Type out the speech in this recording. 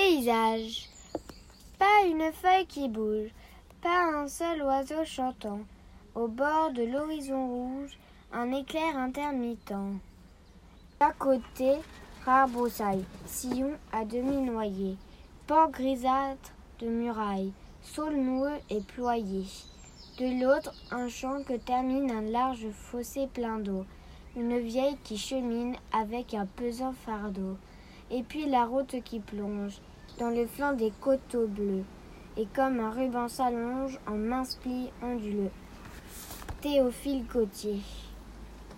Paysage. Pas une feuille qui bouge, pas un seul oiseau chantant. Au bord de l'horizon rouge, un éclair intermittent. D'à côté, rare broussaille, sillon à demi noyé, port grisâtre de muraille, saule noueux et ployé. De l'autre, un champ que termine un large fossé plein d'eau, une vieille qui chemine avec un pesant fardeau, et puis la route qui plonge dans le flanc des coteaux bleus, et comme un ruban s'allonge en minces plis onduleux. Théophile Gautier.